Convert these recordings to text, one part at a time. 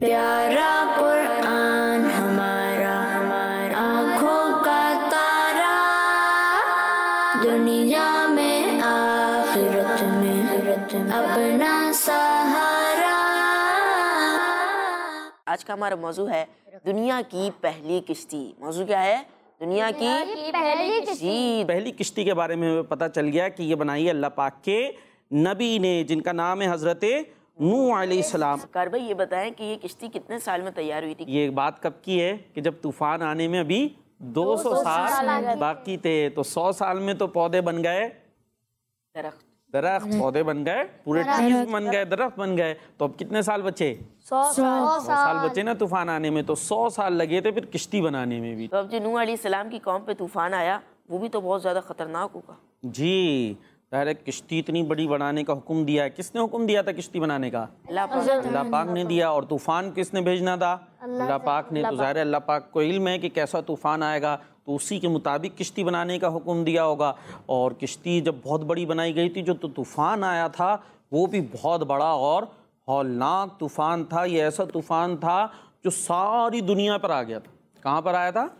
प्यारा कुरान हमारा आँखों का तारा, दुनिया में आखिरत में अपना सहारा। आज का हमारा मौजू है दुनिया की पहली किश्ती। मौजू क्या है? दुनिया की पहली किश्ती। पहली किश्ती के बारे में पता चल गया कि ये बनाई है अल्लाह पाक के नबी ने, जिनका नाम है हज़रत नूह अलैहिस्सलाम। कार भाई ये बताएं कि ये किश्ती कितने साल में तैयार हुई थी? ये बात कब की है कि जब तूफान आने में अभी 200 साल बाकी थे, तो 100 साल में तो पौधे बन गए दरख्त, पौधे बन गए, पूरे ट्रीज बन गए, दरख्त बन गए। तो अब कितने साल बचे? 100 साल बचे ना तूफान आने में, तो 100 साल लगे थे फिर किश्ती बनाने में भी। तो अब जो नूह अलैहिस्सलाम की कौम पे तूफान आया वो भी तो बहुत ज़्यादा ख़तरनाक होगा। जी, डायरेक्ट किश्ती इतनी बड़ी बनाने का हुक्म दिया है। किसने हुक्म दिया था किश्ती बनाने का? अल्लाह पाक ने दिया। और तूफान किसने भेजना था? अल्लाह पाक ने। तो ज़ाहिर है अल्लाह पाक को इल्म है कि कैसा तूफान आएगा, तो उसी के मुताबिक किश्ती बनाने का हुक्म दिया होगा। और किश्ती जब बहुत बड़ी बनाई गई थी, जो तो तूफान आया था वो भी बहुत बड़ा और हौलनाक तूफान था। ये ऐसा तूफान था जो सारी दुनिया पर आ गया था। कहाँ पर आया था?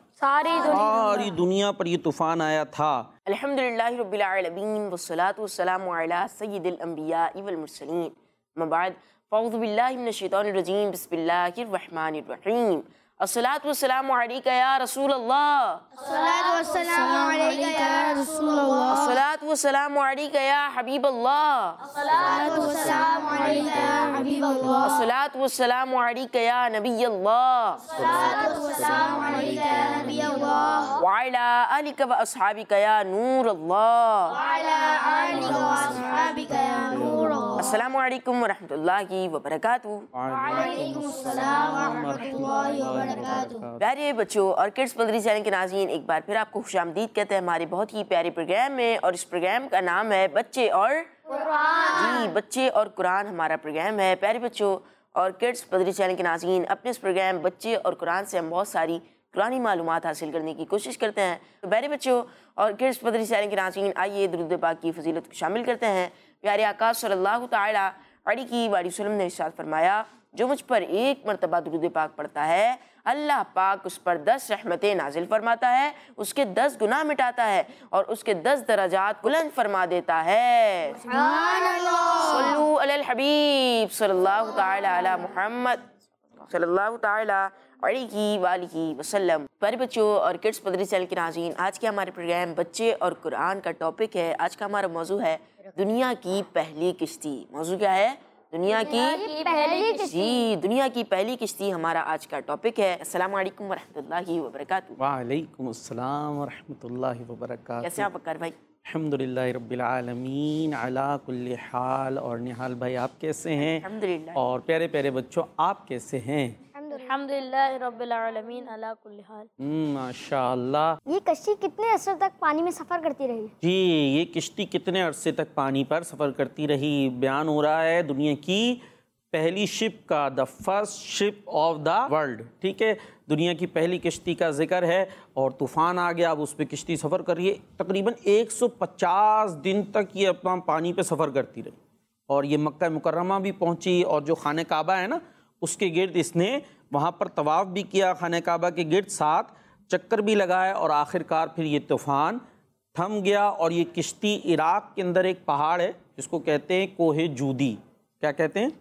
सारी दुनिया पर ये तूफान आया था। अल्हम्दुलिल्लाहि रब्बिल आलमीन वस्सलातु वस्सलामु अला सय्यिदिल अंबिया वल मुरसलीन। अम्मा बाद फ़अऊज़ु बिल्लाहि मिनश शैतानिर रजीम। बिस्मिल्लाहिर रहमानिर रहीम। अस्सलातु वस्सलामु अलैका या रसूल अल्लाह। अस्सलातु वस्सलामु अलैका या रसूल अल्लाह। अस्सलातु वस्सलामु अलैका या हबीब अल्लाह। अस्सलातु वस्सलामु अलैका या हबीब अल्लाह। अस्सलातु वस्सलामु अलैका या नबी अल्लाह। अस्सलातु वस्सलामु अलैका या नबी अल्लाह। व अला आलिका व अस्हाबिका या नूर अल्लाह। व अला आलिका व अस्हाबिका या नूर अल्लाह। अस्सलामु अलैकुम व रहमतुल्लाहि व बरकातुहू। व अलैकुम अस्सलाम व रहमतुल्लाहि व प्यारे बच्चों और किड्स मदरी चैनल के नाज़रीन, एक बार फिर आपको खुशामदीद कहते हैं हमारे बहुत ही प्यारे प्रोग्राम में। और इस प्रोग्राम का नाम है बच्चे और कुरान। जी, बच्चे और कुरान हमारा प्रोग्राम है। प्यारे बच्चों और किड्स मदरी चैनल के नाज़रीन, अपने इस प्रोग्राम बच्चे और कुरान से हम बहुत सारी कुरानी मालूमात हासिल करने की कोशिश करते हैं। तो प्यारे बच्चों और किड्स मदरी चैनल के नाज़रीन, आइए दुरूद पाक की फजीलत को शामिल करते हैं। प्यारे आका सल्लल्लाहु तआला अलैहि वसल्लम ने इरशाद फरमाया, जो मुझ पर एक मरतबा दुरूद पाक पढ़ता है, अल्लाह पाक उस पर 10 रहमतें नाजिल फरमाता है, उसके 10 गुनाह मिटाता है और उसके 10 दराजात बुलंद फरमा देता है। सल्लू अलल हबीब सल्लल्लाहु तआला अला मुहम्मद सल्लल्लाहु तआला अलैहि वसल्लम। प्यारे बच्चों और किड्स मदरी चैनल के नाज़रीन, आज के हमारे प्रोग्राम बच्चे और कुरान का टॉपिक है। आज का हमारा मौजू है दुनिया की पहली किश्ती। मौजू क्या है? दुनिया की पहली किश्ती। जी, दुनिया की पहली किश्ती हमारा आज का टॉपिक है। अस्सलामु अलैकुम वरहमतुल्लाहि वबरकातुहू। वालेकुम अस्सलाम वरहमतुल्लाहि वबरकातुहू। कैसे आप अकर भाई? अल्हम्दुलिल्लाहि रब्बिल आलमीन अला कुल्ली हाल। और निहाल भाई आप कैसे हैं? अल्हम्दुलिल्लाह। और प्यारे प्यारे बच्चों आप कैसे हैं? अल्हम्दुलिल्लाह रब्बिल आलमीन अला कुल्ली हाल। माशाअल्लाह। ये कश्ती कितने अरसे तक पानी में सफ़र करती रही? जी, ये किश्ती कितने अरसे तक पानी पर सफ़र करती रही? बयान हो रहा है दुनिया की पहली शिप का, the first ship of the world. ठीक है, दुनिया की पहली किश्ती का जिक्र है। और तूफ़ान आ गया, अब उस पर किश्ती सफ़र कर रही है। तकरीबन 150 दिन तक ये अपना पानी पे सफ़र करती रही। और ये मक्का मुकर्रमा भी पहुंची, और जो खाने काबा है ना, उसके गिर्द इसने वहाँ पर तवाफ़ भी किया, खाने काबा के गिर्द 7 चक्कर भी लगाए। और आखिरकार फिर ये तूफ़ान थम गया। और ये किश्ती इराक़ के अंदर एक पहाड़ है जिसको कहते हैं कोहे जूदी। क्या कहते हैं?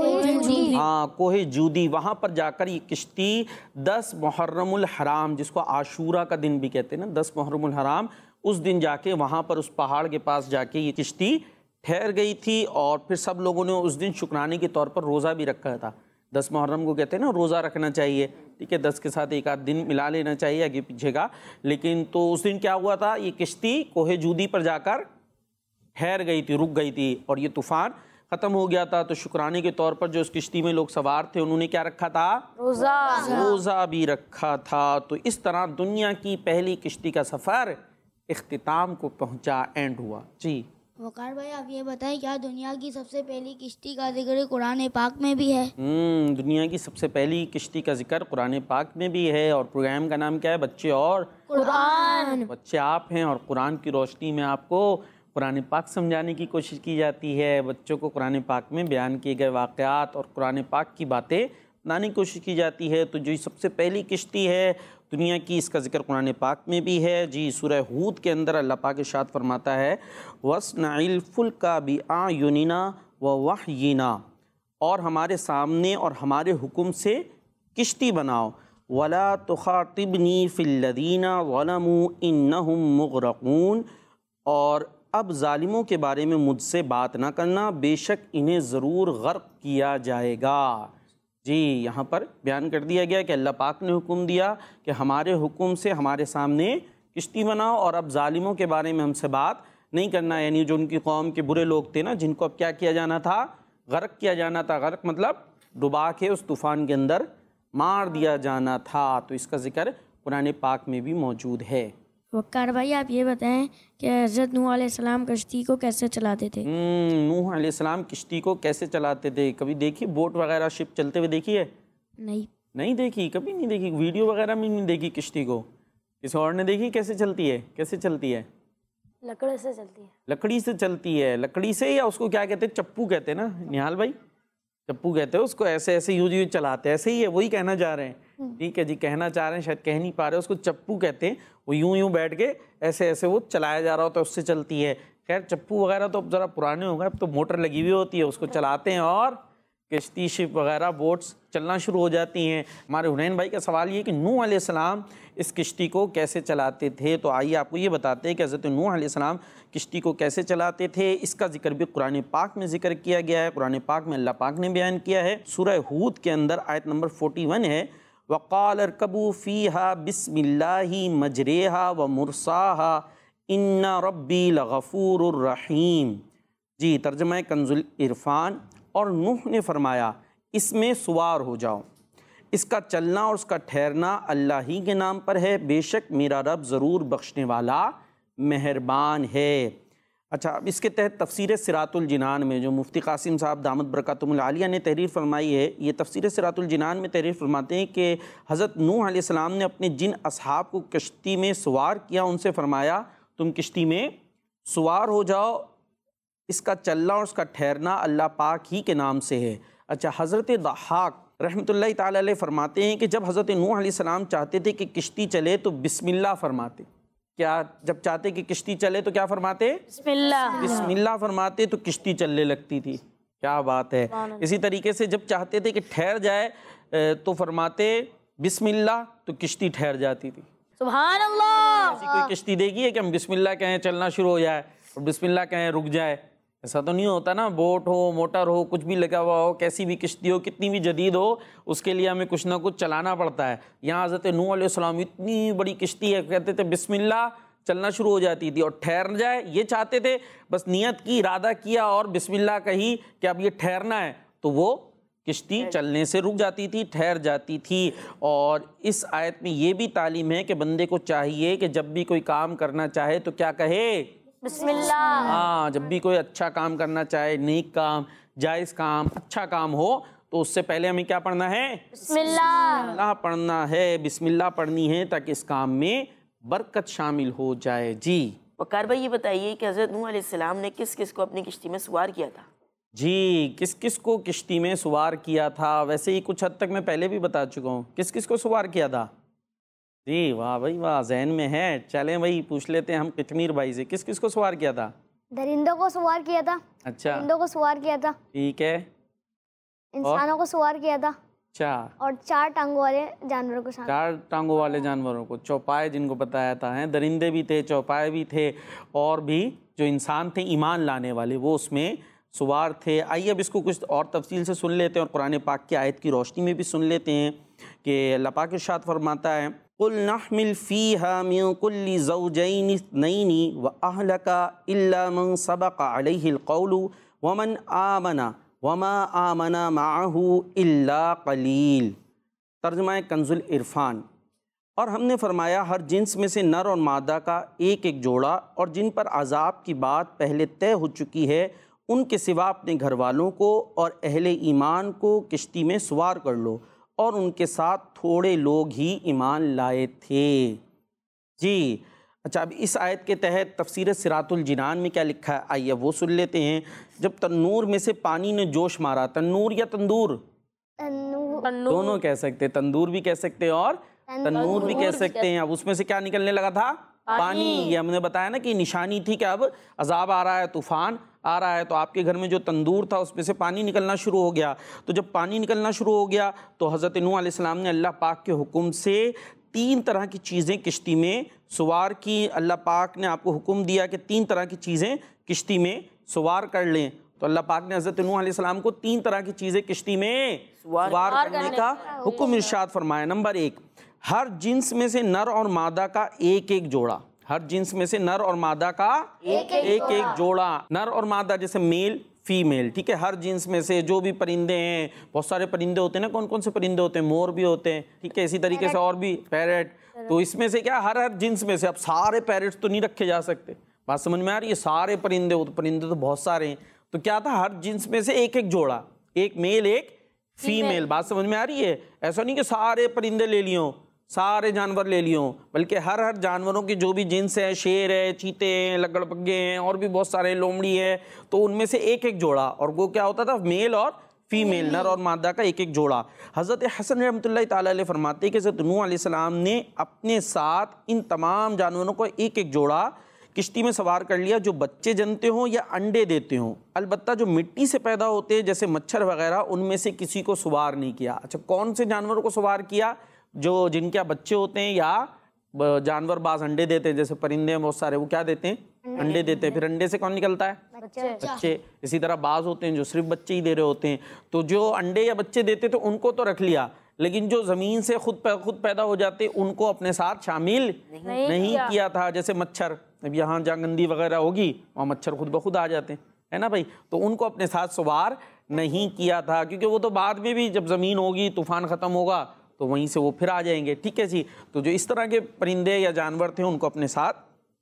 हाँ, कोहे जूदी। वहाँ पर जाकर ये किश्ती 10 मुहर्रमुल हराम, जिसको आशूरा का दिन भी कहते हैं ना, 10 मुहर्रमुल हराम, उस दिन जाके वहाँ पर उस पहाड़ के पास जाके ये किश्ती ठहर गई थी। और फिर सब लोगों ने उस दिन शुक्राने के तौर पर रोज़ा भी रखा था। 10 मुहर्रम को कहते हैं ना रोज़ा रखना चाहिए। ठीक है, 10 के साथ एक आध दिन मिला लेना चाहिए आगे पीछे का। लेकिन तो उस दिन क्या हुआ था, ये किश्ती कोहे जूदी पर जाकर ठहर गई थी, रुक गई थी। और ये तूफ़ान ख़त्म हो गया था। तो शुक्राने के तौर पर जो उस किश्ती में लोग सवार थे, उन्होंने क्या रखा था? रोज़ा भी रखा था। तो इस तरह दुनिया की पहली किश्ती का सफ़र इख्तिताम को पहुँचा, एंड हुआ। जी वकार भाई, आप ये बताएं, क्या दुनिया की सबसे पहली किश्ती का जिक्र कुरान पाक में भी है? दुनिया की सबसे पहली किश्ती का जिक्र कुरान पाक में भी है। और प्रोग्राम का नाम क्या है? बच्चे और कुरान। बच्चे आप हैं और कुरान की रोशनी में आपको कुरान पाक समझाने की कोशिश की जाती है। बच्चों को कुरान पाक में बयान किए गए वाक़यात और कुरान पाक की बातें بنانے کی کوشش کی جاتی ہے۔ تو جو سب سے پہلی کشتی ہے دنیا کی، اس کا ذکر قرآن پاک میں بھی ہے جی۔ سورہ ہود کے اندر اللہ پاک ارشاد فرماتا ہے وَاصْنَعِ الْفُلْكَ بِأَعْيُنِنَا وَوَحْيِنَا، اور ہمارے سامنے اور ہمارے حکم سے کشتی بناؤ، وَلَا تُخَاطِبْنِي فِي الَّذِينَ ظَلَمُوا إِنَّهُمْ مُغْرَقُونَ، اور اب ظالموں کے بارے میں مجھ سے بات نہ کرنا، بے شک انہیں ضرور غرق کیا جائے گا۔ جی یہاں پر بیان کر دیا گیا کہ اللہ پاک نے حکم دیا کہ ہمارے حکم سے ہمارے سامنے کشتی بناؤ، اور اب ظالموں کے بارے میں ہم سے بات نہیں کرنا، یعنی جو ان کی قوم کے برے لوگ تھے نا، جن کو اب کیا کیا جانا تھا، غرق کیا جانا تھا۔ غرق مطلب ڈبا کے اس طوفان کے اندر مار دیا جانا تھا۔ تو اس کا ذکر قرآن پاک میں بھی موجود ہے۔ وقار بھائی آپ یہ بتائیں کہ حضرت نوح علیہ السلام کشتی کو کیسے چلاتے تھے؟ نوح علیہ السلام کشتی کو کیسے چلاتے تھے؟ کبھی دیکھی بوٹ وغیرہ شپ چلتے ہوئے دیکھی ہے؟ نہیں دیکھی، کبھی نہیں دیکھی، ویڈیو وغیرہ میں نہیں دیکھی کشتی کو؟ کسی اور نے دیکھی کیسے چلتی ہے؟ کیسے چلتی ہے؟ لکڑی سے چلتی ہے۔ لکڑی سے چلتی ہے۔ لکڑی سے، یا اس کو کیا کہتے ہیں، چپو کہتے ہیں نا نہال بھائی، چپو کہتے ہیں اس کو، ایسے ایسے یوں یوں چلاتے ہیں، ایسے ہی ہے، وہی کہنا چاہ رہے ہیں، ٹھیک ہے جی، کہنا چاہ رہے ہیں، شاید کہہ نہیں پا رہے، اس کو چپو کہتے ہیں۔ وہ یوں یوں بیٹھ کے ایسے ایسے وہ چلایا جا رہا ہوتا ہے، اس سے چلتی ہے۔ خیر چپو وغیرہ تو اب ذرا پرانے ہو گئے، اب تو موٹر لگی ہوئی ہوتی ہے، اس کو چلاتے ہیں اور کشتی شپ وغیرہ بوٹس چلنا شروع ہو جاتی ہیں۔ ہمارے حنین بھائی کا سوال یہ کہ نوح علیہ السلام اس کشتی کو کیسے چلاتے تھے، تو آئیے آپ کو یہ بتاتے ہیں کہ حضرت نوح علیہ السلام کشتی کو کیسے چلاتے تھے۔ اس کا ذکر بھی قرآن پاک میں ذکر کیا گیا ہے۔ قرآن پاک میں اللہ پاک نے بیان کیا ہے، سورہ ہود کے اندر آیت نمبر 41 ہے، وَقَالَ ارْكَبُوا فِيهَا بِسْمِ اللَّهِ مَجْرَاهَا وَمُرْسَاهَا إِنَّ رَبِّي لَغَفُورٌ رَحِيمٌ۔ جی ترجمہ کنز العرفان۔ اور نوح نے فرمایا اس میں سوار ہو جاؤ، اس کا چلنا اور اس کا ٹھہرنا اللہ ہی کے نام پر ہے، بے شک میرا رب ضرور بخشنے والا مہربان ہے۔ اچھا اب اس کے تحت تفسیر صراط الجنان میں جو مفتی قاسم صاحب دامت برکاتہم العالیہ نے تحریر فرمائی ہے، یہ تفسیر صراط الجنان میں تحریر فرماتے ہیں کہ حضرت نوح علیہ السلام نے اپنے جن اصحاب کو کشتی میں سوار کیا، ان سے فرمایا تم کشتی میں سوار ہو جاؤ، اس کا چلنا اور اس کا ٹھہرنا اللہ پاک ہی کے نام سے ہے۔ اچھا حضرت ضحاک رحمۃ اللہ تعالی علیہ فرماتے ہیں کہ جب حضرت نوح علیہ السلام چاہتے تھے کہ کشتی چلے تو بسم اللہ فرماتے۔ کیا جب چاہتے کہ کشتی چلے تو کیا فرماتے؟ بسم اللہ، بسم اللہ فرماتے تو کشتی چلنے لگتی تھی۔ کیا بات ہے۔ اسی طریقے سے جب چاہتے تھے کہ ٹھہر جائے تو فرماتے بسم اللہ تو کشتی ٹھہر جاتی تھی۔ سبحان اللہ۔ ایسی کوئی کشتی دیکھی ہے کہ ہم بسم اللہ کہیں چلنا شروع ہو جائے اور بسم اللہ کہیں رک جائے؟ ایسا تو نہیں ہوتا نا، بوٹ ہو موٹر ہو کچھ بھی لگا ہوا ہو، کیسی بھی کشتی ہو کتنی بھی جدید ہو، اس کے لیے ہمیں کچھ نہ کچھ چلانا پڑتا ہے۔ یہاں حضرت نوح علیہ السلام اتنی بڑی کشتی ہے، کہتے تھے بسم اللہ چلنا شروع ہو جاتی تھی، اور ٹھہر جائے یہ چاہتے تھے، بس نیت کی ارادہ کیا اور بسم اللہ کہی کہ اب یہ ٹھہرنا ہے تو وہ کشتی چلنے سے رک جاتی تھی، ٹھہر جاتی تھی۔ اور اس آیت میں یہ بھی تعلیم ہے کہ بندے کو چاہیے کہ جب بھی کوئی کام کرنا چاہے تو کیا کہے؟ بسم اللہ۔ ہاں جب بھی کوئی اچھا کام کرنا چاہے، نیک کام، جائز کام، اچھا کام ہو تو اس سے پہلے ہمیں کیا پڑھنا ہے؟ بسم اللہ۔ اللہ پڑھنا ہے، بسم اللہ پڑھنی ہے تاکہ اس کام میں برکت شامل ہو جائے۔ جی وقار بھائی یہ بتائیے کہ حضرت نوح علیہ السلام نے کس کس کو اپنی کشتی میں سوار کیا تھا؟ جی کس کس کو کشتی میں سوار کیا تھا؟ ویسے ہی کچھ حد تک میں پہلے بھی بتا چکا ہوں، کس کس کو سوار کیا تھا؟ جی واہ بھائی واہ، ذہن میں ہے، چلیں بھائی پوچھ لیتے ہیں ہم کشمیر بھائی سے، کس کس کو سوار کیا تھا؟ درندوں کو سوار کیا تھا، اچھا درندوں کو سوار کیا تھا، ٹھیک ہے، انسانوں کو سوار کیا تھا، اچھا اور 4 ٹانگوں والے جانوروں کو شامل۔ 4 ٹانگوں والے جانوروں کو، چوپائے جن کو بتایا تھا، ہیں درندے بھی تھے، چوپائے بھی تھے، اور بھی جو انسان تھے ایمان لانے والے وہ اس میں سوار تھے۔ آئیے اب اس کو کچھ اور تفصیل سے سن لیتے ہیں اور قرآن پاک کی آیت کی روشنی میں بھی سن لیتے ہیں کہ اللہ پاک ارشاد فرماتا ہے قُلْ نَحْمِلْ فِيهَا مِن كُلِّ زَوْجَيْنِ اثْنَيْنِ وَأَهْلَكَ إِلَّا مَن سَبَقَ عَلَيْهِ الْقَوْلُ وَمَنْ آمَنَ وَمَا آمَنَ مَعَهُ إِلَّا قَلِيلٌ۔ ترجمہ کنز العرفان۔ اور ہم نے فرمایا ہر جنس میں سے نر اور مادہ کا ایک ایک جوڑا، اور جن پر عذاب کی بات پہلے طے ہو چکی ہے ان کے سوا اپنے گھر والوں کو اور اہل ایمان کو کشتی میں سوار کر لو، اور ان کے ساتھ تھوڑے لوگ ہی ایمان لائے تھے۔ جی اچھا اب اس آیت کے تحت تفسیر صراط الجنان میں کیا لکھا ہے آئیے وہ سن لیتے ہیں۔ جب تنور میں سے پانی نے جوش مارا، تنور یا تندور؟ تنور دونوں کہہ سکتے ہیں، تندور بھی کہہ سکتے ہیں اور تنور بھی کہہ سکتے ہیں۔ اب اس میں سے کیا نکلنے لگا تھا؟ پانی۔ یہ ہم نے بتایا نا کہ نشانی تھی کہ اب عذاب آ رہا ہے، طوفان آ رہا ہے، تو آپ کے گھر میں جو تندور تھا اس میں سے پانی نکلنا شروع ہو گیا۔ تو جب پانی نکلنا شروع ہو گیا تو حضرت نوح علیہ السلام نے اللہ پاک کے حکم سے 3 طرح کی چیزیں کشتی میں سوار کی۔ اللہ پاک نے آپ کو حکم دیا کہ 3 طرح کی چیزیں کشتی میں سوار کر لیں، تو اللہ پاک نے حضرت نوح علیہ السلام کو 3 طرح کی چیزیں کشتی میں سوار کرنے کا حکم ارشاد فرمایا۔ نمبر 1، ہر جنس میں سے نر اور مادہ کا ایک ایک جوڑا۔ ہر جنس میں سے نر اور مادہ کا ایک ایک جوڑا۔ نر اور مادہ جیسے میل فیمیل، ٹھیک ہے، ہر جنس میں سے جو بھی پرندے ہیں، بہت سارے پرندے ہوتے ہیں نا، کون کون سے پرندے ہوتے ہیں؟ مور بھی ہوتے ہیں، ٹھیک ہے، اسی طریقے سے اور بھی پیرٹ، تو اس میں سے کیا ہر جنس میں سے، اب سارے پیرٹس تو نہیں رکھے جا سکتے، بات سمجھ میں آ رہی ہے؟ سارے پرندے تو بہت سارے ہیں، تو کیا تھا؟ ہر جنس میں سے ایک ایک جوڑا، ایک میل ایک فیمیل، بات سمجھ میں آ رہی ہے؟ ایسا نہیں کہ سارے پرندے لے لیوں، سارے جانور لے لیوں، بلکہ ہر جانوروں کی جو بھی جنس ہے، شیر ہے، چیتے ہیں، لگڑ بگے ہیں، اور بھی بہت سارے، لومڑی ہے، تو ان میں سے ایک ایک جوڑا، اور وہ کیا ہوتا تھا؟ میل اور فیمیل، نر اور مادہ کا ایک ایک جوڑا۔ حضرت حسن رحمۃ اللہ تعالیٰ علیہ فرماتے ہیں کہ حضرت نوح علیہ السلام نے اپنے ساتھ ان تمام جانوروں کو ایک ایک جوڑا کشتی میں سوار کر لیا جو بچے جنتے ہوں یا انڈے دیتے ہوں، البتہ جو مٹی سے پیدا ہوتے ہیں جیسے مچھر وغیرہ، ان میں سے کسی کو سوار نہیں کیا۔ اچھا، کون سے جانوروں کو سوار کیا؟ جو جن کے بچے ہوتے ہیں، یا جانور بعض انڈے دیتے ہیں، جیسے پرندے ہیں بہت سارے، وہ کیا دیتے ہیں؟ انڈے دیتے ہیں، پھر انڈے سے کون نکلتا ہے؟ بچے۔ اسی طرح بعض ہوتے ہیں جو صرف بچے ہی دے رہے ہوتے ہیں، تو جو انڈے یا بچے دیتے تو ان کو تو رکھ لیا، لیکن جو زمین سے خود پیدا ہو جاتے ان کو اپنے ساتھ شامل نہیں کیا تھا۔ جیسے مچھر، اب یہاں جہاں گندی وغیرہ ہوگی وہاں مچھر خود بخود آ جاتے ہیں، ہے نا بھائی، تو ان کو اپنے ساتھ سوار نہیں کیا تھا، کیونکہ وہ تو بعد میں بھی جب زمین ہوگی، طوفان ختم ہوگا تو وہیں سے وہ پھر آ جائیں گے، ٹھیک ہے جی۔ تو جو اس طرح کے پرندے یا جانور تھے ان کو اپنے ساتھ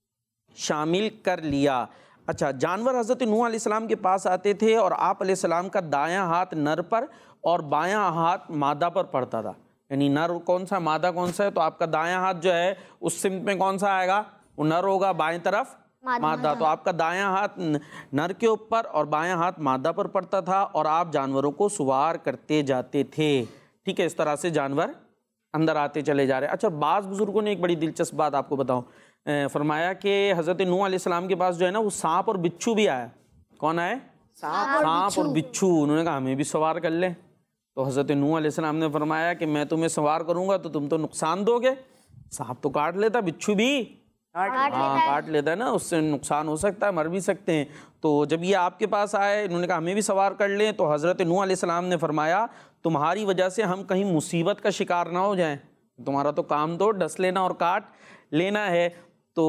شامل کر لیا۔ اچھا، جانور حضرت نوح علیہ السلام کے پاس آتے تھے اور آپ علیہ السلام کا دایاں ہاتھ نر پر اور بایاں ہاتھ مادہ پر پڑتا تھا، یعنی نر کون سا، مادہ کون سا ہے، تو آپ کا دایاں ہاتھ جو ہے اس سمت میں کون سا آئے گا؟ وہ نر ہوگا، بائیں طرف مادہ، تو آپ کا دایاں ہاتھ نر کے اوپر اور بایاں ہاتھ مادہ پر پڑتا تھا، اور آپ جانوروں کو سوار کرتے جاتے تھے، ٹھیک ہے، اس طرح سے جانور اندر آتے چلے جا رہے ہیں۔ اچھا، بعض بزرگوں نے ایک بڑی دلچسپ بات آپ کو بتاؤں، فرمایا کہ حضرت نوح علیہ السلام کے پاس جو ہے نا وہ سانپ اور بچھو بھی آیا۔ کون آئے؟ سانپ اور بچھو۔ انہوں نے کہا ہمیں بھی سوار کر لیں، تو حضرت نوح علیہ السلام نے فرمایا کہ میں تمہیں سوار کروں گا تو تم تو نقصان دو گے، سانپ تو کاٹ لیتا، بچھو بھی کاٹ لیتا ہے نا، اس سے نقصان ہو سکتا ہے، مر بھی سکتے ہیں۔ تو جب یہ آپ کے پاس آئے، انہوں نے کہا ہمیں بھی سوار کر لیں، تو حضرت نوح علیہ السلام نے فرمایا تمہاری وجہ سے ہم کہیں مصیبت کا شکار نہ ہو جائیں، تمہارا تو کام تو ڈس لینا اور کاٹ لینا ہے، تو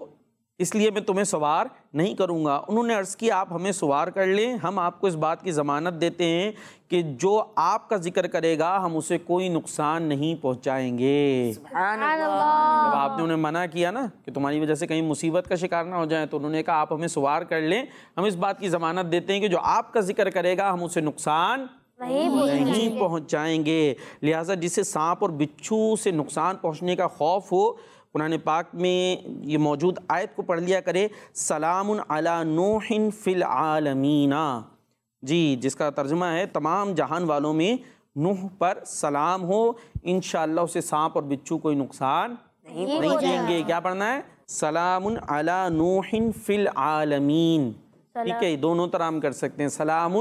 اس لیے میں تمہیں سوار نہیں کروں گا۔ انہوں نے عرض کیا آپ ہمیں سوار کر لیں، ہم آپ کو اس بات کی ضمانت دیتے ہیں کہ جو آپ کا ذکر کرے گا ہم اسے کوئی نقصان نہیں پہنچائیں گے۔ سبحان اللہ۔ جب آپ نے انہیں منع کیا نا کہ تمہاری وجہ سے کہیں مصیبت کا شکار نہ ہو جائیں، تو انہوں نے کہا آپ ہمیں سوار کر لیں، ہم اس بات کی ضمانت دیتے ہیں کہ جو آپ کا ذکر کرے گا ہم اسے نقصان نہیں پہنچائیں گے۔ لہٰذا جسے سانپ اور بچھو سے نقصان پہنچنے کا خوف ہو، قرآن پاک میں یہ موجود آیت کو پڑھ لیا کرے، سلام علی نوح فی العالمین، جی، جس کا ترجمہ ہے تمام جہان والوں میں نوح پر سلام ہو، انشاءاللہ اسے سانپ اور بچھو کوئی نقصان نہیں دیں گے۔ کیا پڑھنا ہے؟ سلام علی نوح فی العالمین، ٹھیک ہے، دونوں طرح ہم کر سکتے ہیں، سلام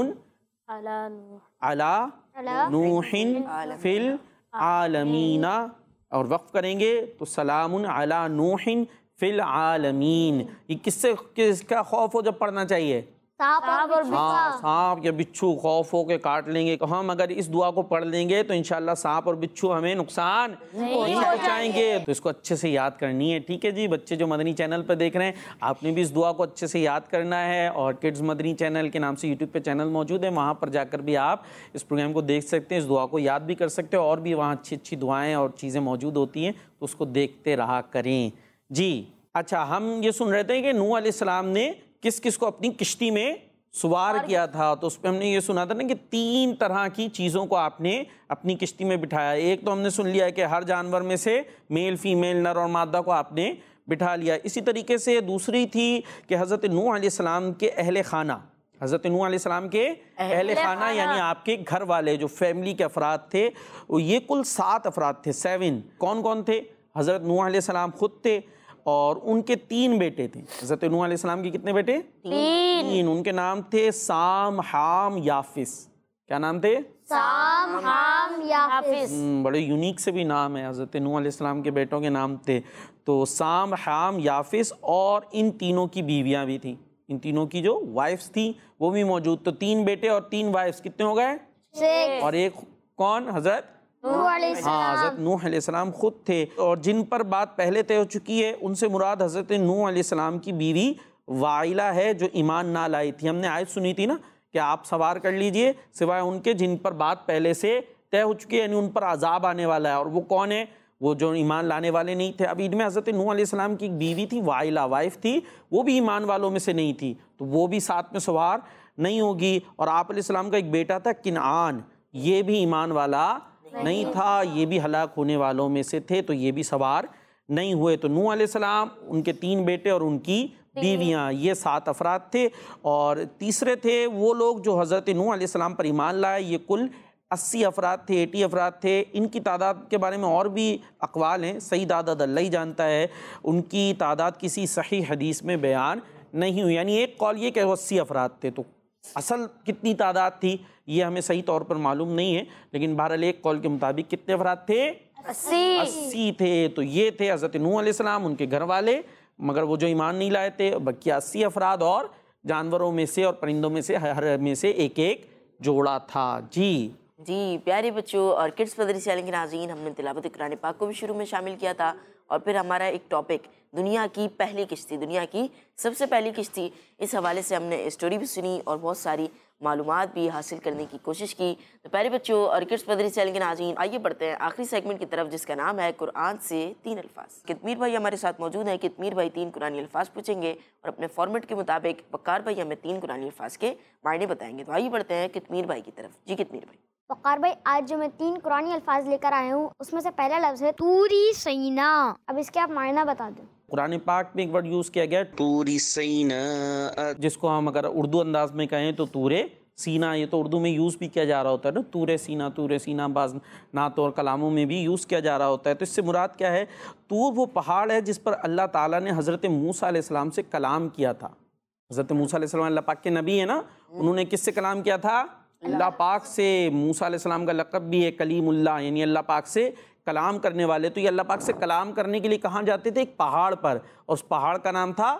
علی نوح فی العالمین، اور وقف کریں گے تو سلام علی نوح فی العالمین۔ یہ کس کا خوف ہو جب پڑھنا چاہیے؟ سانپ یا بچھو خوف ہو کے کاٹ لیں گے، تو ہم اگر اس دعا کو پڑھ لیں گے تو انشاءاللہ سانپ اور بچھو ہمیں نقصان نہیں پہنچائیں گے۔ تو اس کو اچھے سے یاد کرنی ہے، ٹھیک ہے جی۔ بچے جو مدنی چینل پہ دیکھ رہے ہیں، آپ نے بھی اس دعا کو اچھے سے یاد کرنا ہے، اور کڈز مدنی چینل کے نام سے یوٹیوب پہ چینل موجود ہے، وہاں پر جا کر بھی آپ اس پروگرام کو دیکھ سکتے ہیں، اس دعا کو یاد بھی کر سکتے ہیں، اور بھی وہاں اچھی اچھی دعائیں اور چیزیں موجود ہوتی ہیں، تو اس کو دیکھتے رہا کریں جی۔ اچھا، ہم یہ سن رہے تھے کہ نوح علیہ السلام نے کس کس کو اپنی کشتی میں سوار کیا تھا، تو اس پہ ہم نے یہ سنا تھا نا کہ 3 طرح کی چیزوں کو آپ نے اپنی کشتی میں بٹھایا۔ ایک تو ہم نے سن لیا ہے کہ ہر جانور میں سے میل فیمیل نر اور مادہ کو آپ نے بٹھا لیا۔ اسی طریقے سے دوسری تھی کہ حضرت نوح علیہ السلام کے اہل خانہ، حضرت نوح علیہ السلام کے اہل خانہ یعنی آپ کے گھر والے جو فیملی کے افراد تھے، یہ کل 7 افراد تھے، 7۔ کون کون تھے؟ حضرت نوح علیہ السلام خود تھے اور ان کے 3 بیٹے تھے۔ حضرت نوح علیہ السلام کے کتنے بیٹے؟ 3۔ ان کے نام تھے سام، حام، یافس۔ کیا نام تھے؟ سام، حام، یافس۔ بڑے یونیک سے بھی نام ہے حضرت نوح علیہ السلام کے بیٹوں کے نام تھے۔ تو سام، حام، یافس، اور ان تینوں کی بیویاں بھی تھیں، ان تینوں کی جو وائفس تھیں وہ بھی موجود۔ تو 3 بیٹے اور 3 وائفس، کتنے ہو گئے؟ 6۔ اور ایک کون؟ حضرت نوح علیہ ہاں، حضرت نوح علیہ السلام خود تھے۔ اور جن پر بات پہلے طے ہو چکی ہے ان سے مراد حضرت نوح علیہ السلام کی بیوی وائلہ ہے جو ایمان نہ لائی تھی۔ ہم نے آیت سنی تھی نا کہ آپ سوار کر لیجئے سوائے ان کے جن پر بات پہلے سے طے ہو چکی ہے، یعنی ان پر عذاب آنے والا ہے۔ اور وہ کون ہے؟ وہ جو ایمان لانے والے نہیں تھے۔ اب ان میں حضرت نوح علیہ السلام کی ایک بیوی تھی وائلہ، وائف تھی، وہ بھی ایمان والوں میں سے نہیں تھی، تو وہ بھی ساتھ میں سوار نہیں ہوگی۔ اور آپ علیہ السلام کا ایک بیٹا تھا کنعان، یہ بھی ایمان والا نہیں تھا، یہ بھی ہلاک ہونے والوں میں سے تھے، تو یہ بھی سوار نہیں ہوئے۔ تو نوح علیہ السلام، ان کے 3 بیٹے اور ان کی بیویاں، یہ 7 افراد تھے۔ اور تیسرے تھے وہ لوگ جو حضرت نوح علیہ السلام پر ایمان لائے، یہ کل 80 افراد تھے، 80 افراد تھے۔ ان کی تعداد کے بارے میں اور بھی اقوال ہیں، صحیح تعداد اللہ ہی جانتا ہے، ان کی تعداد کسی صحیح حدیث میں بیان نہیں ہوئی۔ یعنی ایک قول یہ کہ وہ 80 افراد تھے، تو اصل کتنی تعداد تھی یہ ہمیں صحیح طور پر معلوم نہیں ہے، لیکن بہرحال ایک قول کے مطابق کتنے افراد تھے؟ 80 تھے۔ تو یہ تھے حضرت نوح علیہ السلام، ان کے گھر والے، مگر وہ جو ایمان نہیں لائے تھے، بقیہ 80 افراد، اور جانوروں میں سے اور پرندوں میں سے ہر میں سے ایک ایک جوڑا تھا۔ جی پیارے بچوں اور کڈس مدرسہ چینل کے ناظرین، ہم نے تلاوت قرآن پاک کو بھی شروع میں شامل کیا تھا، اور پھر ہمارا ایک ٹاپک دنیا کی پہلی کشتی، دنیا کی سب سے پہلی کشتی، اس حوالے سے ہم نے اسٹوری بھی سنی اور بہت ساری معلومات بھی حاصل کرنے کی کوشش کی۔ تو پیارے بچوں اور کڈس مدرسہ چینل کے ناظرین، آئیے بڑھتے ہیں آخری سیگمنٹ کی طرف، جس کا نام ہے قرآن سے 3 الفاظ۔ کتمیر بھائی ہمارے ساتھ موجود ہیں۔ کتمیر بھائی 3 قرآنی الفاظ پوچھیں گے اور اپنے فارمیٹ کے مطابق وقار بھائی ہمیں 3 قرآنی الفاظ کے معنی بتائیں گے۔ تو آئیے بڑھتے ہیں کتمیر بھائی کی طرف۔ جی کتمیر بھائی۔ وقار بھائی، آج جو میں 3 قرآنی الفاظ لے کر آئے ہوں اس میں سے پہلا لفظ ہے توری سینا۔ اب اس کے آپ معنی بتا دیں۔ قرآن پاک میں ایک ورڈ یوز کیا گیا توری سینا، جس کو ہم اگر اردو انداز میں کہیں تو تورے سینا، یہ تو اردو میں یوز بھی کیا جا رہا ہوتا ہے نا، تورے سینا، بعض نعت اور کلاموں میں بھی یوز کیا جا رہا ہوتا ہے۔ تو اس سے مراد کیا ہے؟ طور وہ پہاڑ ہے جس پر اللہ تعالیٰ نے حضرت موسیٰ علیہ السلام سے کلام کیا تھا۔ حضرت موسیٰ علیہ السلام اللہ پاک کے نبی ہے نا، انہوں نے کس سے کلام کیا تھا؟ اللہ پاک سے۔ موسیٰ علیہ السلام کا لقب بھی ہے کلیم اللہ، یعنی اللہ پاک سے کلام کرنے والے۔ تو یہ اللہ پاک سے کلام کرنے کے لیے کہاں جاتے تھے؟ ایک پہاڑ پر، اور اس پہاڑ کا نام تھا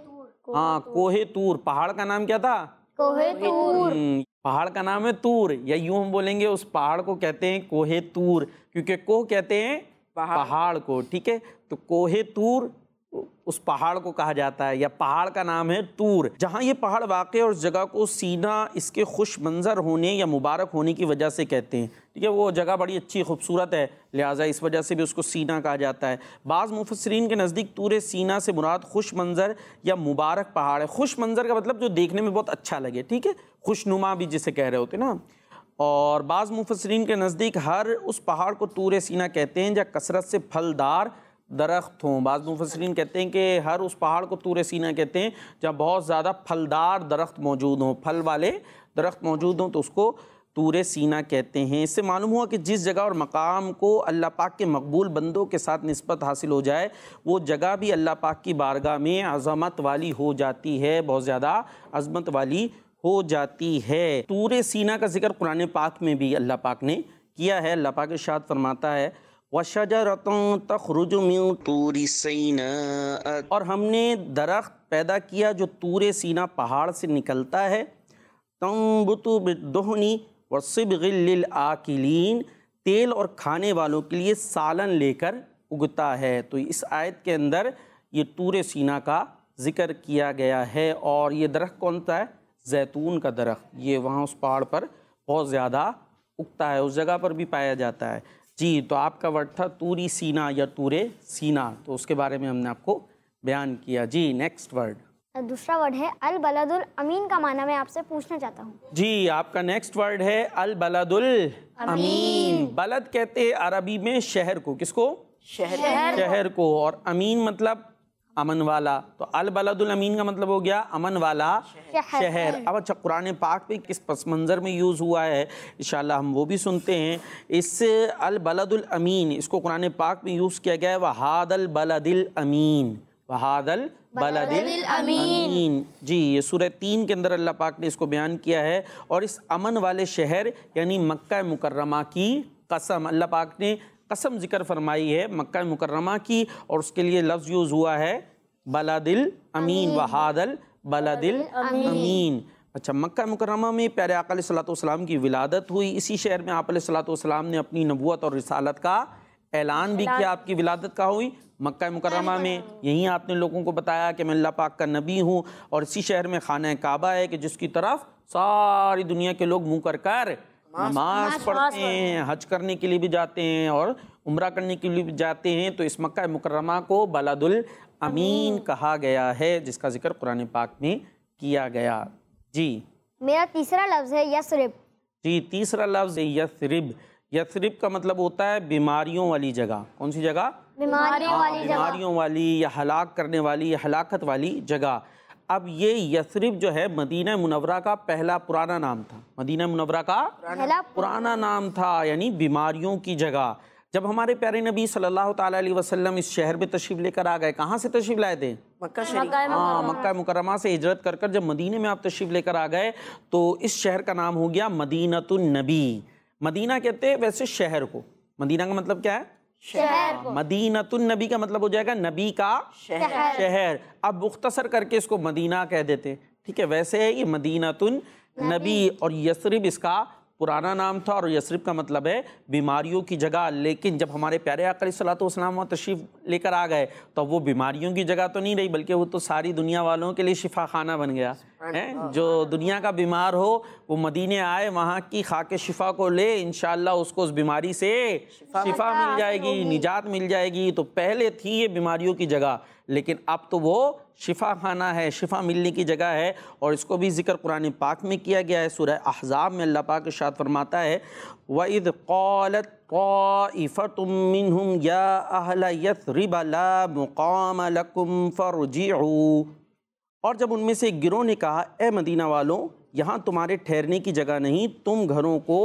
کوہ طور۔ پہاڑ کا نام کیا تھا؟ کوہ طور۔ پہاڑ کا نام ہے طور، یا یوں ہم بولیں گے اس پہاڑ کو کہتے ہیں کوہ طور، کیونکہ کوہ کہتے ہیں پہاڑ کو، ٹھیک ہے؟ تو کوہ طور اس پہاڑ کو کہا جاتا ہے، یا پہاڑ کا نام ہے طور۔ جہاں یہ پہاڑ واقع ہے اور اس جگہ کو سینا اس کے خوش منظر ہونے یا مبارک ہونے کی وجہ سے کہتے ہیں، ٹھیک ہے؟ وہ جگہ بڑی اچھی خوبصورت ہے، لہٰذا اس وجہ سے بھی اس کو سینا کہا جاتا ہے۔ بعض مفسرین کے نزدیک طور سینا سے مراد خوش منظر یا مبارک پہاڑ ہے۔ خوش منظر کا مطلب جو دیکھنے میں بہت اچھا لگے، ٹھیک ہے؟ خوش نما بھی جسے کہہ رہے ہوتے نا۔ اور بعض مفسرین کے نزدیک ہر اس پہاڑ کو طور سینا کہتے ہیں جہاں کثرت سے پھلدار درخت ہوں۔ بعض مفسرین کہتے ہیں کہ ہر اس پہاڑ کو طور سینا کہتے ہیں جہاں بہت زیادہ پھلدار درخت موجود ہوں، پھل والے درخت موجود ہوں، تو اس کو طور سینا کہتے ہیں۔ اس سے معلوم ہوا کہ جس جگہ اور مقام کو اللہ پاک کے مقبول بندوں کے ساتھ نسبت حاصل ہو جائے، وہ جگہ بھی اللہ پاک کی بارگاہ میں عظمت والی ہو جاتی ہے، بہت زیادہ عظمت والی ہو جاتی ہے۔ طور سینا کا ذکر قرآن پاک میں بھی اللہ پاک نے کیا ہے۔ اللہ پاک ارشاد فرماتا ہے وَشَجَرَةٌ تَخْرُجُ مِن طُورِ سِينَاءَ، اور ہم نے درخت پیدا کیا جو طور سینا پہاڑ سے نکلتا ہے، تَنبُتُ بِالدُّهْنِ وَصِبْغٍ لِلْآكِلِينَ، تیل اور کھانے والوں کے لیے سالن لے کر اگتا ہے۔ تو اس آیت کے اندر یہ طور سینا کا ذکر کیا گیا ہے۔ اور یہ درخت کون سا ہے؟ زیتون کا درخت، یہ وہاں اس پہاڑ پر بہت زیادہ اگتا ہے، اس جگہ پر بھی پایا جاتا ہے۔ جی تو آپ کا ورڈ تھا توری سینا یا طور سینا، تو اس کے بارے میں ہم نے آپ کو بیان کیا۔ جی نیکسٹ ورڈ، دوسرا ورڈ ہے البلد الامین کا معنی میں آپ سے پوچھنا چاہتا ہوں۔ جی آپ کا نیکسٹ ورڈ ہے البلد الامین۔ بلد کہتے ہیں عربی میں شہر کو، کس کو؟ شہر کو۔ اور امین مطلب امن والا. تو البلد الامین کا مطلب ہو گیا امن والا شہر. اب اچھا قرآن پاک پہ کس پس منظر میں یوز ہوا ہے انشاءاللہ ہم وہ بھی سنتے ہیں. اس البلد الامین اس کو قرآن پاک میں یوز کیا گیا ہے وہاد البلد الامین, وہاد البلد الامین. جی یہ سورہ 3 کے اندر اللہ پاک نے اس کو بیان کیا ہے. اور اس امن والے شہر یعنی مکہ مکرمہ کی قسم, اللہ پاک نے قسم ذکر فرمائی ہے مکہ مکرمہ کی, اور اس کے لیے لفظ یوز ہوا ہے بلد الامین, وہاد البلد الامین. اچھا مکہ مکرمہ میں پیارے آقا علیہ الصلوۃ والسلام کی ولادت ہوئی. اسی شہر میں آپ علیہ الصلوۃ والسلام نے اپنی نبوت اور رسالت کا اعلان بھی کیا. آپ کی ولادت کہاں ہوئی؟ مکہ مکرمہ میں. یہیں آپ نے لوگوں کو بتایا کہ میں اللہ پاک کا نبی ہوں, اور اسی شہر میں خانہ کعبہ ہے کہ جس کی طرف ساری دنیا کے لوگ منہ کر کر نماز پڑھتے ہیں, حج کرنے کے لیے بھی جاتے ہیں اور عمرہ کرنے کے لیے بھی جاتے ہیں. تو اس مکہ مکرمہ کو بلد الامین کہا گیا ہے جس کا ذکر قرآن پاک میں کیا گیا. جی میرا تیسرا لفظ ہے یثرب. جی تیسرا لفظ یثرب. یثرب کا مطلب ہوتا ہے بیماریوں والی جگہ. کون سی جگہ؟ بیماریوں والی یا ہلاک کرنے والی یا ہلاکت والی جگہ. اب یہ یثرب جو ہے مدینہ منورہ کا پہلا پرانا نام تھا. مدینہ منورہ کا پرانا نام تھا یعنی بیماریوں کی جگہ. جب ہمارے پیارے نبی صلی اللہ تعالیٰ علیہ وسلم اس شہر میں تشریف لے کر آ گئے, کہاں سے تشریف لائے تھے؟ مکہ شریف. ہاں مکہ مکرمہ سے ہجرت کر کر جب مدینہ میں آپ تشریف لے کر آ گئے تو اس شہر کا نام ہو گیا مدینۃ النبی. مدینہ کہتے ہیں ویسے شہر کو. مدینہ کا مطلب کیا ہے؟ شہر. مدینۃ النبی کا مطلب ہو جائے گا نبی کا شہر. اب مختصر کر کے اس کو مدینہ کہہ دیتے, ٹھیک ہے. ویسے ہے یہ مدینۃ النبی, اور یثرب اس کا پرانا نام تھا, اور یثرب کا مطلب ہے بیماریوں کی جگہ. لیکن جب ہمارے پیارے آقا علیہ الصلوۃ والسلام وہاں تشریف لے کر آ گئے تو وہ بیماریوں کی جگہ تو نہیں رہی, بلکہ وہ تو ساری دنیا والوں کے لیے شفا خانہ بن گیا. جو دنیا کا بیمار ہو وہ مدینے آئے, وہاں کی خاک شفا کو لے, انشاءاللہ اس کو اس بیماری سے شفا مل جائے گی, نجات مل جائے گی. تو پہلے تھی یہ بیماریوں کی جگہ, لیکن اب تو وہ شفا خانہ ہے, شفا ملنے کی جگہ ہے. اور اس کو بھی ذکر قرآن پاک میں کیا گیا ہے. سورہ احزاب میں اللہ پاک ارشاد فرماتا ہے وَإِذْ قَالَتْ طَائِفَةٌ مِّنْهُمْ يَا أَهْلَ يَثْرِبَ لَا مُقَامَ لَكُمْ فَارْجِعُوا. اور جب ان میں سے ایک گروہ نے کہا اے مدینہ والوں یہاں تمہارے ٹھہرنے کی جگہ نہیں, تم گھروں کو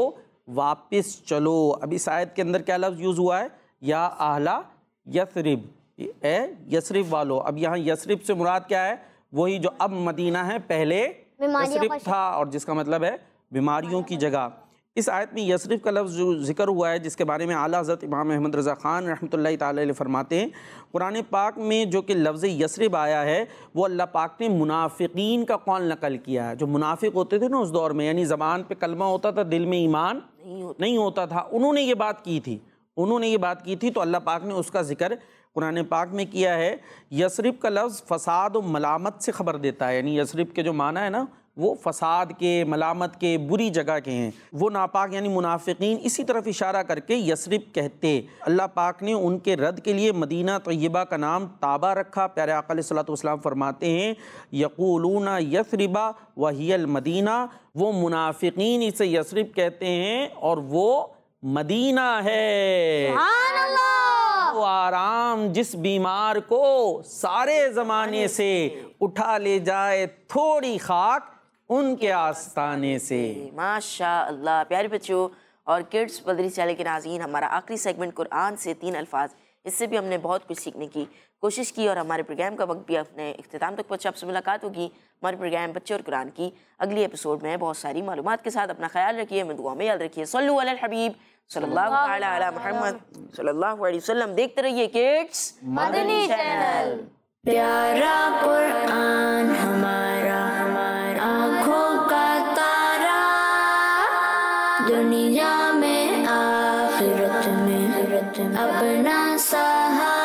واپس چلو. اب اس آیت کے اندر کیا لفظ یوز ہوا ہے؟ یا اہل یثرب, اے یثرب والو. اب یہاں یثرب سے مراد کیا ہے؟ وہی جو اب مدینہ ہے, پہلے یثرب تھا, اور جس کا مطلب ہے بیماریوں کی جگہ. اس آیت میں یثرب کا لفظ جو ذکر ہوا ہے جس کے بارے میں اعلیٰ حضرت امام احمد رضا خان رحمۃ اللہ تعالی علیہ فرماتے ہیں قرآن پاک میں جو کہ لفظ یثرب آیا ہے وہ اللہ پاک نے منافقین کا قول نقل کیا ہے. جو منافق ہوتے تھے نا اس دور میں, یعنی زبان پہ کلمہ ہوتا تھا دل میں ایمان نہیں ہوتا تھا, انہوں نے یہ بات کی تھی. تو اللہ پاک نے اس کا ذکر قرآن پاک میں کیا ہے. یثرب کا لفظ فساد و ملامت سے خبر دیتا ہے, یعنی یثرب کے جو معنی ہے نا وہ فساد کے, ملامت کے, بری جگہ کے ہیں. وہ ناپاک یعنی منافقین اسی طرف اشارہ کر کے یثرب کہتے. اللہ پاک نے ان کے رد کے لیے مدینہ طیبہ کا نام طابہ رکھا. پیارے آقا علیہ الصلوۃ والسلام فرماتے ہیں یقولون یثرب وہی المدینہ, وہ منافقین اسے یثرب کہتے ہیں اور وہ مدینہ ہے. سبحان اللہ. وہ آرام جس بیمار کو سارے زمانے سے اٹھا لے جائے تھوڑی خاک ان کے آستانے سے. ماشاء اللہ. پیارے بچوں اور کڈس بدری چینل کے ناظرین, ہمارا آخری سیگمنٹ قرآن سے 3 الفاظ, اس سے بھی ہم نے بہت کچھ سیکھنے کی کوشش کی, اور ہمارے پروگرام کا وقت بھی اپنے اختتام تک پہنچا. آپ سے ملاقات ہوگی ہمارے پروگرام بچے اور قرآن کی اگلی ایپیسوڈ میں بہت ساری معلومات کے ساتھ. اپنا خیال رکھیے, میں دعا میں یاد رکھیے. صلو علی الحبیب صلی اللہ تعالی علی محمد صلی اللہ علیہ وسلم. دیکھتے رہیے کڈس مدنی چینل. پیارا قرآن ہمارا آنکھوں کا تارا, دنیا میں آخرت میں اپنا سہارا.